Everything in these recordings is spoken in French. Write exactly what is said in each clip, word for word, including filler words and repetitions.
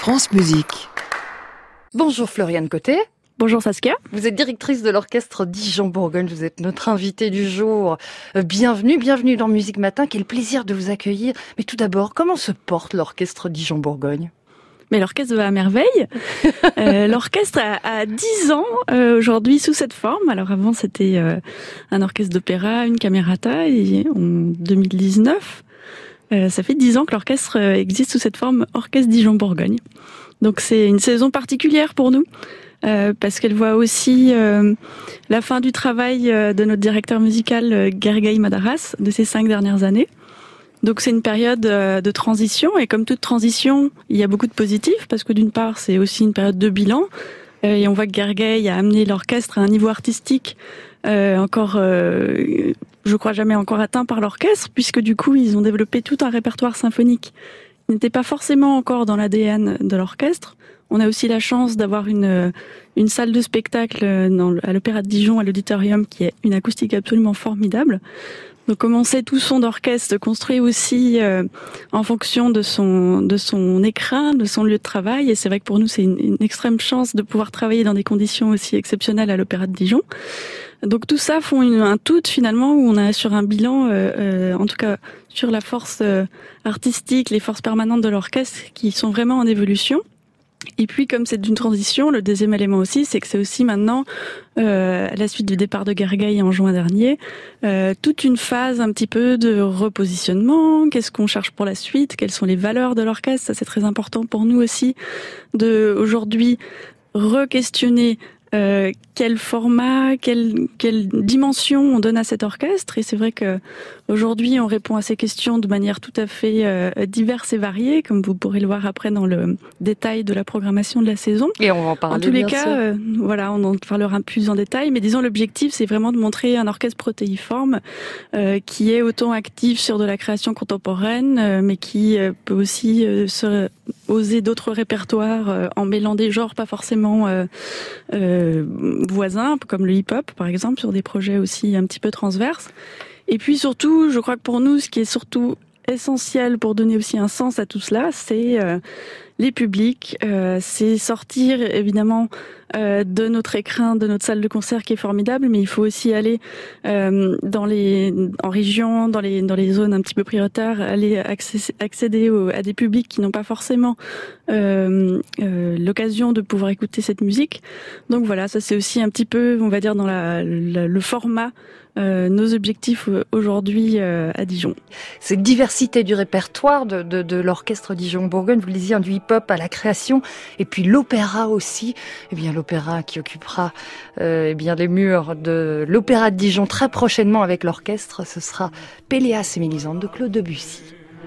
France Musique. Bonjour Floriane Côté. Bonjour Saskia. Vous êtes directrice de l'orchestre Dijon-Bourgogne, vous êtes notre invitée du jour. Bienvenue, bienvenue dans Musique Matin, quel plaisir de vous accueillir. Mais tout d'abord, comment se porte l'orchestre Dijon-Bourgogne ? Mais l'orchestre va à merveille. euh, l'orchestre a, a dix ans euh, aujourd'hui sous cette forme. Alors avant c'était euh, un orchestre d'opéra, une camerata, et en deux mille dix-neuf, euh, ça fait dix ans que l'orchestre existe sous cette forme Orchestre Dijon-Bourgogne. Donc c'est une saison particulière pour nous. Euh, parce qu'elle voit aussi euh, la fin du travail euh, de notre directeur musical euh, Gergely Madaras de ces cinq dernières années. Donc c'est une période euh, de transition, et comme toute transition, il y a beaucoup de positifs, parce que d'une part c'est aussi une période de bilan, euh, et on voit que Gergely a amené l'orchestre à un niveau artistique euh, encore, euh, je crois jamais encore atteint par l'orchestre, puisque du coup ils ont développé tout un répertoire symphonique qui n'était pas forcément encore dans l'A D N de l'orchestre. On a aussi la chance d'avoir une une salle de spectacle dans, à l'Opéra de Dijon, à l'auditorium, qui est une acoustique absolument formidable. Donc, comme on sait, tout son orchestre construit aussi euh, en fonction de son de son écrin, de son lieu de travail. Et c'est vrai que pour nous, c'est une, une extrême chance de pouvoir travailler dans des conditions aussi exceptionnelles à l'Opéra de Dijon. Donc tout ça font une, un tout finalement où on a sur un bilan, euh, euh, en tout cas sur la force euh, artistique, les forces permanentes de l'orchestre qui sont vraiment en évolution. Et puis, comme c'est d'une transition, le deuxième élément aussi, c'est que c'est aussi maintenant, euh, à la suite du départ de Gergely en juin dernier, euh, toute une phase un petit peu de repositionnement. Qu'est-ce qu'on cherche pour la suite ? Quelles sont les valeurs de l'orchestre ? Ça, c'est très important pour nous aussi de aujourd'hui re-questionner Euh, quel format, quelle, quelle dimension on donne à cet orchestre. Et c'est vrai que aujourd'hui on répond à ces questions de manière tout à fait euh, diverse et variée, comme vous pourrez le voir après dans le détail de la programmation de la saison. Et on va en parler. En tous les bien cas, sûr. euh, voilà, on en parlera plus en détail. Mais disons, l'objectif, c'est vraiment de montrer un orchestre protéiforme euh, qui est autant actif sur de la création contemporaine, euh, mais qui euh, peut aussi euh, se, oser d'autres répertoires euh, en mêlant des genres pas forcément euh, euh, voisins, comme le hip-hop par exemple, sur des projets aussi un petit peu transverses. Et puis surtout, je crois que pour nous, ce qui est surtout essentiel pour donner aussi un sens à tout cela, c'est euh, les publics, euh, c'est sortir évidemment euh, de notre écrin, de notre salle de concert qui est formidable, mais il faut aussi aller euh, dans les en région, dans les dans les zones un petit peu prioritaires, aller accéder, accéder au, à des publics qui n'ont pas forcément euh, euh, l'occasion de pouvoir écouter cette musique. Donc voilà, ça c'est aussi un petit peu, on va dire, dans la, la le format. Euh, nos objectifs aujourd'hui euh, à Dijon. Cette diversité du répertoire de, de, de l'orchestre Dijon-Bourgogne, vous le disiez, du hip-hop à la création, et puis l'opéra aussi. Eh bien, l'opéra qui occupera euh, eh bien les murs de l'Opéra de Dijon très prochainement avec l'orchestre, ce sera Péléas et Mélisande de Claude Debussy.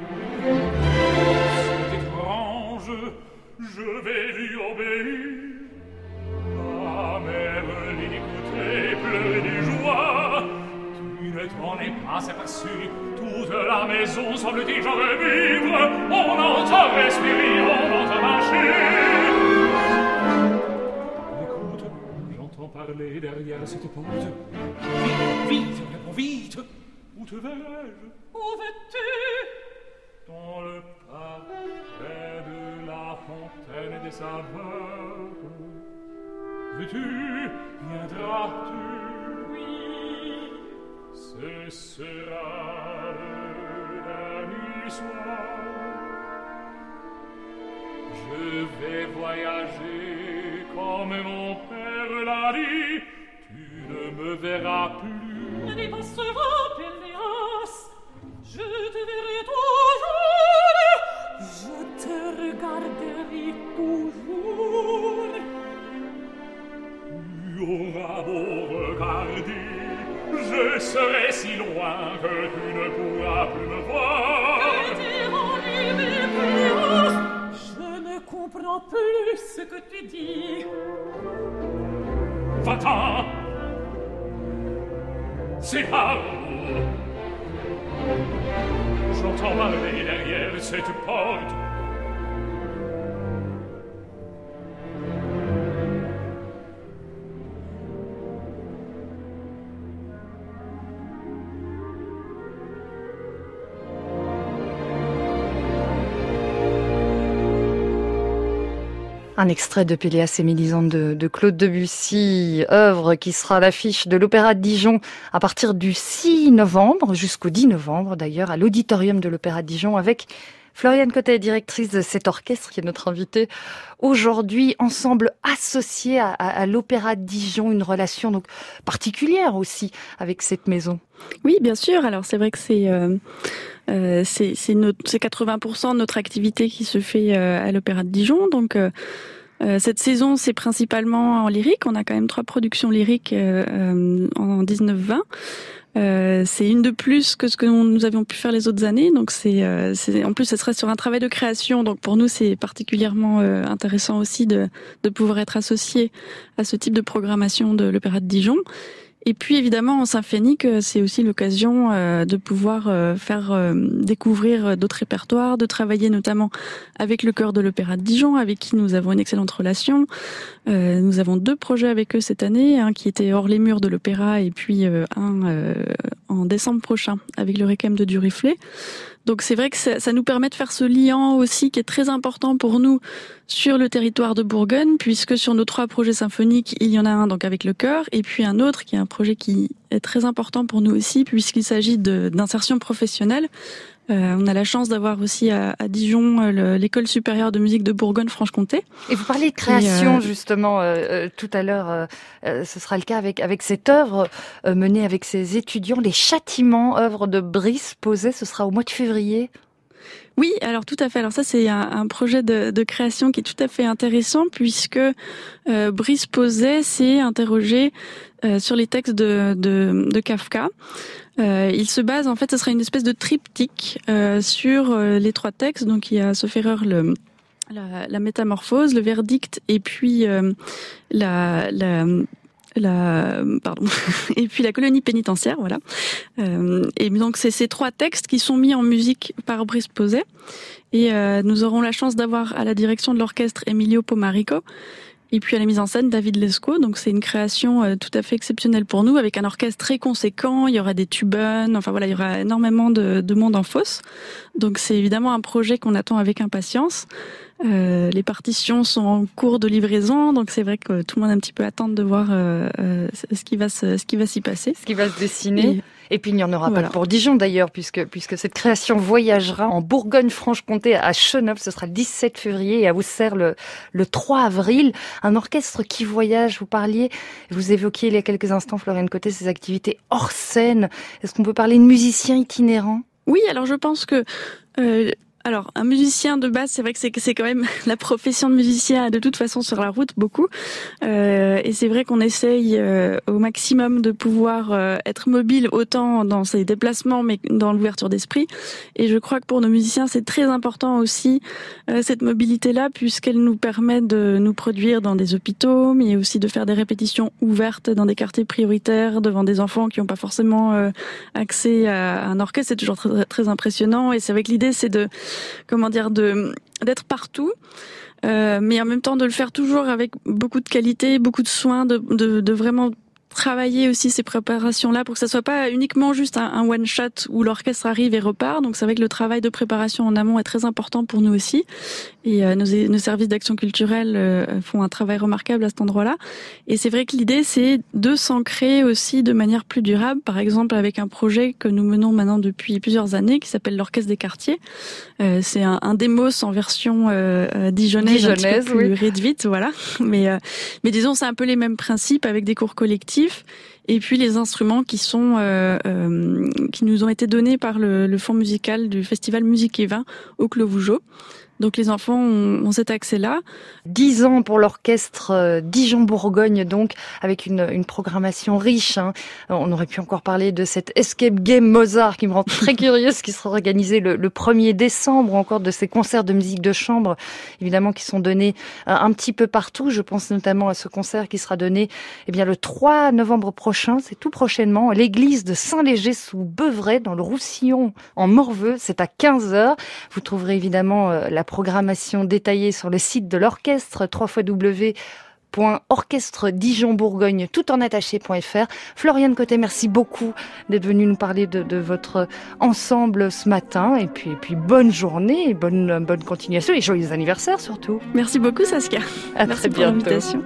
C'est étrange, je vais lui obéir. La mère l'écoutait pleurer de joie. Ne t'en es pas aperçu, toute la maison semble déjà revivre. On entend respirer, on entend marcher. Écoute, j'entends parler derrière cette porte. Vite, vite, réponds vite. Où te vais-je? Où vas-tu? Dans le parc, près de la fontaine des saveurs. Veux-tu? Viendras-tu? Ce sera le dernier soir. Je vais voyager comme mon père l'a dit. Tu ne me verras plus. Ne dépassera Péléas. Je te verrai toujours. Je te regarderai toujours. Tu auras beau regarder, je serai si loin que tu ne pourras plus me voir. Que diront les Péléas? Je ne comprends plus ce que tu dis. Va-t'en, c'est par où j'entends parler derrière cette porte. Un extrait de Péléas et Mélisande de, de Claude Debussy, œuvre qui sera à l'affiche de l'Opéra de Dijon à partir du six novembre, jusqu'au dix novembre d'ailleurs, à l'Auditorium de l'Opéra de Dijon, avec Floriane Cottet, directrice de cet orchestre, qui est notre invitée aujourd'hui. Ensemble associé à, à, à l'Opéra de Dijon, une relation donc particulière aussi avec cette maison. Oui, bien sûr. Alors c'est vrai que c'est euh, euh, c'est c'est, notre, c'est quatre-vingts pour cent de notre activité qui se fait euh, à l'Opéra de Dijon. Donc euh, euh, cette saison, c'est principalement en lyrique. On a quand même trois productions lyriques euh, euh, en dix-neuf vingt. Euh, c'est une de plus que ce que nous avions pu faire les autres années, donc c'est, euh, c'est en plus ce serait sur un travail de création, donc pour nous c'est particulièrement euh, intéressant aussi de, de pouvoir être associé à ce type de programmation de l'Opéra de Dijon. Et puis évidemment en symphonique, c'est aussi l'occasion euh, de pouvoir euh, faire euh, découvrir d'autres répertoires, de travailler notamment avec le chœur de l'Opéra de Dijon, avec qui nous avons une excellente relation. Euh, nous avons deux projets avec eux cette année, un qui était hors les murs de l'opéra et puis euh, un euh, en décembre prochain avec le Requiem de Duruflé. Donc c'est vrai que ça, ça nous permet de faire ce lien aussi qui est très important pour nous sur le territoire de Bourgogne, puisque sur nos trois projets symphoniques, il y en a un donc avec le chœur, et puis un autre qui est un projet qui est très important pour nous aussi, puisqu'il s'agit de, d'insertion professionnelle. Euh, on a la chance d'avoir aussi à, à Dijon le, l'école supérieure de musique de Bourgogne-Franche-Comté. Et vous parlez de création euh, justement euh, euh, tout à l'heure. Euh, euh, ce sera le cas avec avec cette œuvre euh, menée avec ses étudiants, Les Châtiments, œuvre de Brice Pauset. Ce sera au mois de février. Oui, alors tout à fait. Alors ça, c'est un, un projet de, de création qui est tout à fait intéressant puisque euh, Brice Pauset s'est interrogé euh, sur les textes de, de, de Kafka. Euh, il se base, en fait, ce sera une espèce de triptyque euh, sur euh, les trois textes. Donc il y a sauf erreur le la, la métamorphose, le verdict et puis euh, la, la la pardon et puis la colonie pénitentiaire, voilà. Euh, et donc c'est ces trois textes qui sont mis en musique par Brice Pauset et euh, nous aurons la chance d'avoir à la direction de l'orchestre Emilio Pomarico et puis à la mise en scène David Lescaut. Donc c'est une création euh, tout à fait exceptionnelle pour nous avec un orchestre très conséquent. Il y aura des tubunes, enfin voilà, il y aura énormément de, de monde en fosse. Donc c'est évidemment un projet qu'on attend avec impatience. Euh, les partitions sont en cours de livraison, donc c'est vrai que tout le monde a un petit peu attend de voir euh, euh, ce qui va se, ce qui va s'y passer, ce qui va se dessiner. Et, et puis il n'y en aura voilà. pas pour Dijon d'ailleurs, puisque puisque cette création voyagera en Bourgogne-Franche-Comté à Chenôve, ce sera le dix-sept février, et à Auxerre le le trois avril. Un orchestre qui voyage. Vous parliez, vous évoquiez il y a quelques instants, Floriane Cottet, ses activités hors scène. Est-ce qu'on peut parler de musiciens itinérants ? Oui, alors je pense que euh, Alors, un musicien de base, c'est vrai que c'est, c'est quand même la profession de musicien de toute façon sur la route, beaucoup. Euh, et c'est vrai qu'on essaye euh, au maximum de pouvoir euh, être mobile autant dans ses déplacements, mais dans l'ouverture d'esprit. Et je crois que pour nos musiciens, c'est très important aussi euh, cette mobilité-là, puisqu'elle nous permet de nous produire dans des hôpitaux, mais aussi de faire des répétitions ouvertes dans des quartiers prioritaires, devant des enfants qui n'ont pas forcément euh, accès à un orchestre. C'est toujours très, très impressionnant. Et c'est vrai que l'idée, c'est de comment dire, de d'être partout, euh, mais en même temps de le faire toujours avec beaucoup de qualité, beaucoup de soin, de, de, de vraiment travailler aussi ces préparations-là pour que ça soit pas uniquement juste un, un one-shot où l'orchestre arrive et repart. Donc c'est vrai que le travail de préparation en amont est très important pour nous aussi. Et euh, nos, nos services d'action culturelle euh, font un travail remarquable à cet endroit-là. Et c'est vrai que l'idée, c'est de s'ancrer aussi de manière plus durable. Par exemple, avec un projet que nous menons maintenant depuis plusieurs années qui s'appelle l'Orchestre des Quartiers. Euh, c'est un, un démos en version euh, dijonnaise, dijonnaise, un petit peu plus oui. réduite, voilà. Mais, euh, mais disons, c'est un peu les mêmes principes avec des cours collectifs. Et puis les instruments qui sont euh, euh, qui nous ont été donnés par le, le fonds musical du festival Musique et Vin au Clos Vougeot. Donc les enfants ont, ont cet accès-là. Dix ans pour l'orchestre euh, Dijon-Bourgogne, donc, avec une, une programmation riche. Hein. On aurait pu encore parler de cette Escape Game Mozart qui me rend très curieuse, qui sera organisée le, le premier décembre, ou encore de ces concerts de musique de chambre, évidemment, qui sont donnés euh, un petit peu partout. Je pense notamment à ce concert qui sera donné eh bien, le trois novembre prochain, c'est tout prochainement, à l'église de Saint-Léger-sous-Beuvray, dans le Roussillon, en Morveux. C'est à quinze heures. Vous trouverez évidemment euh, la programmation détaillée sur le site de l'orchestre, w w w point orchestre dijon bourgogne tout en attaché point f r. Floriane Cottet, merci beaucoup d'être venue nous parler de, de votre ensemble ce matin. Et puis, et puis bonne journée, bonne, bonne continuation et joyeux anniversaire surtout. Merci beaucoup Saskia. À merci très pour bientôt. l'invitation.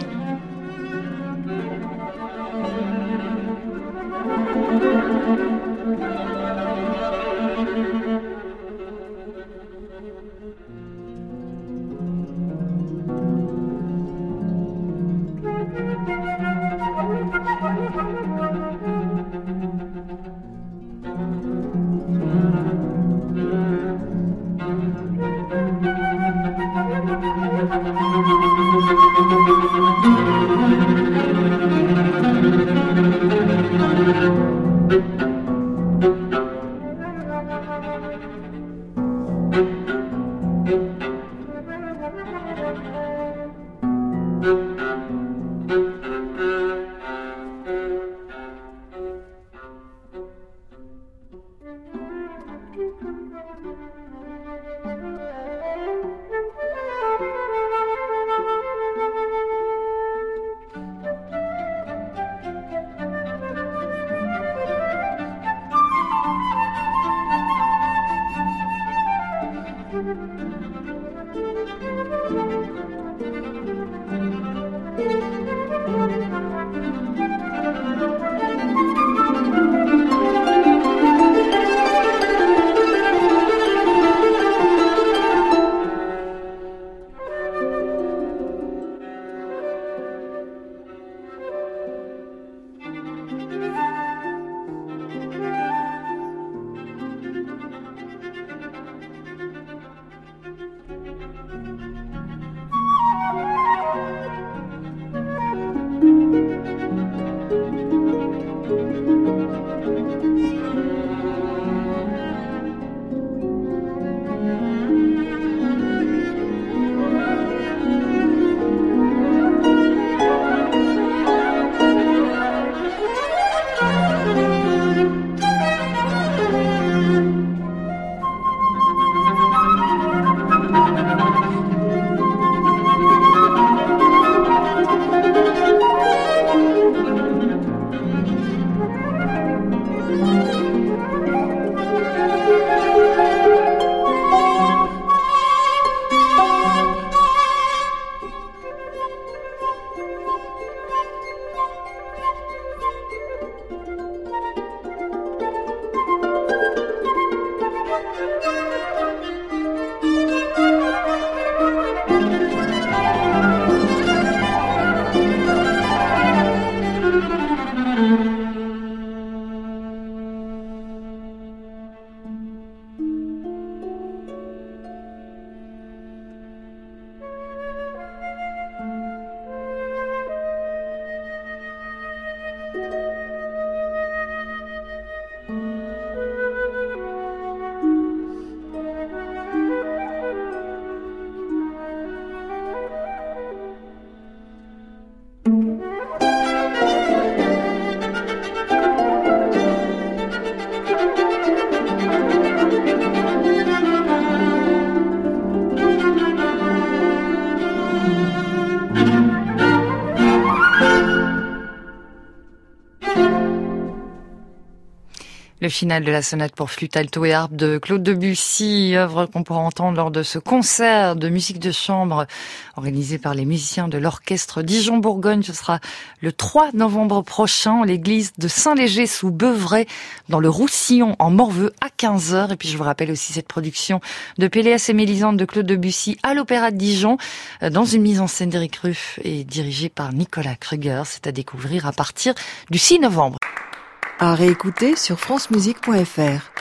Le final de la sonate pour flûte, alto et harpe de Claude Debussy, œuvre qu'on pourra entendre lors de ce concert de musique de chambre organisé par les musiciens de l'orchestre Dijon-Bourgogne. Ce sera le trois novembre prochain à l'église de Saint-Léger sous Beuvray dans le Roussillon en Morveux à quinze heures. Et puis je vous rappelle aussi cette production de Péléas et Mélisande de Claude Debussy à l'Opéra de Dijon dans une mise en scène d'Éric Ruff et dirigée par Nicolas Kruger. C'est à découvrir à partir du six novembre. À réécouter sur francemusique point f r.